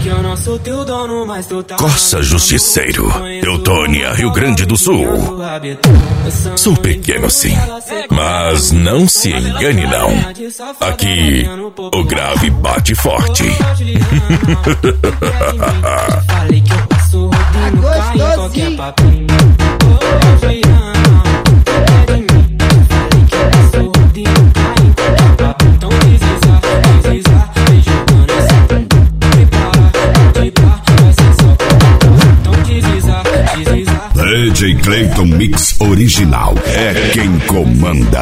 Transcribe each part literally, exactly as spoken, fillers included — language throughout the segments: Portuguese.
Corsa Justiceiro, Teutônia, Rio Grande do Sul. Sou pequeno sim, mas não se engane não. Aqui o grave bate forte. D J Clayton Mix Original é quem comanda.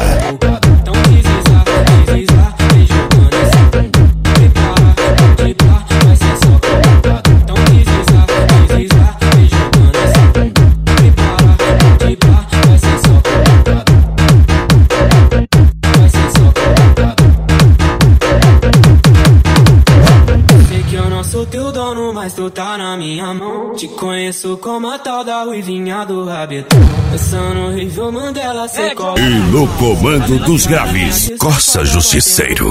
Teu dono, mas tu tá na minha mão. Te conheço como a tal da ruivinha do rabetão. Dançando horrível, Mandela, cê cola. E no comando dos graves, Corsa Justiceiro.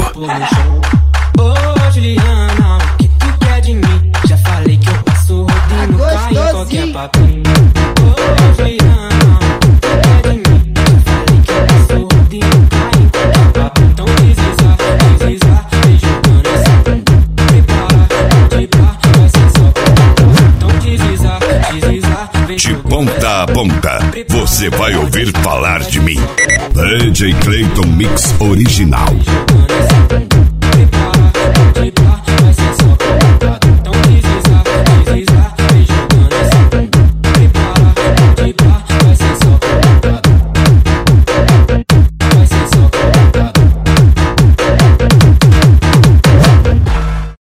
Ô Juliana, o que tu quer de mim? Já falei que eu passo rodinho no carro em qualquer papinho. Ô Juliana, o que tu quer de mim? Já falei que eu passo rodinho no carro em qualquer papinho. Então desliza, desliza, vem jogando essa bunda. de ponta a ponta, você vai ouvir falar de mim. D J Clayton Mix Original. Prepara, prepara.